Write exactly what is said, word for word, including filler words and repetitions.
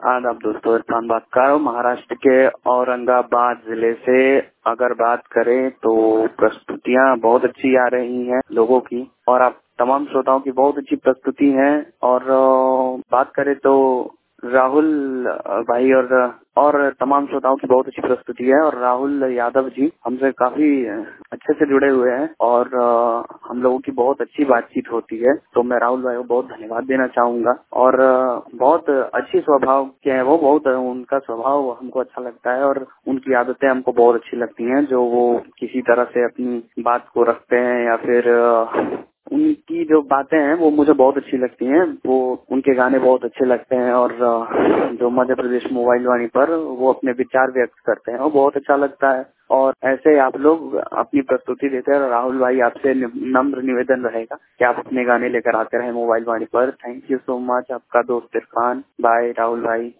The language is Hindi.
आदाब दोस्तों, इरफान बात कर रहा हूँ महाराष्ट्र के औरंगाबाद जिले से। अगर बात करें तो प्रस्तुतियाँ बहुत अच्छी आ रही हैं लोगों की, और आप तमाम श्रोताओं की बहुत अच्छी प्रस्तुति है। और बात करें तो राहुल भाई और और तमाम श्रोताओं की बहुत अच्छी प्रस्तुति है। और राहुल यादव जी हमसे काफी अच्छे से जुड़े हुए हैं और हम लोगों की बहुत अच्छी बातचीत होती है। तो मैं राहुल भाई को बहुत धन्यवाद देना चाहूंगा। और बहुत अच्छी स्वभाव के हैं वो, बहुत उनका स्वभाव हमको अच्छा लगता है और उनकी आदतें हमको बहुत अच्छी लगती हैं, जो वो किसी तरह से अपनी बात को रखते हैं या फिर उनकी जो बातें हैं वो मुझे बहुत अच्छी लगती हैं। वो उनके गाने बहुत अच्छे लगते हैं और जो मध्य प्रदेश मोबाइल वाणी पर वो अपने विचार व्यक्त करते हैं वो बहुत अच्छा लगता है। और ऐसे आप लोग अपनी प्रस्तुति देते हैं। राहुल भाई आपसे नम्र निवेदन रहेगा कि आप अपने गाने लेकर आते रहे मोबाइल वाणी पर। Thank you so much. आपका दोस्त इरफान। बाय राहुल भाई।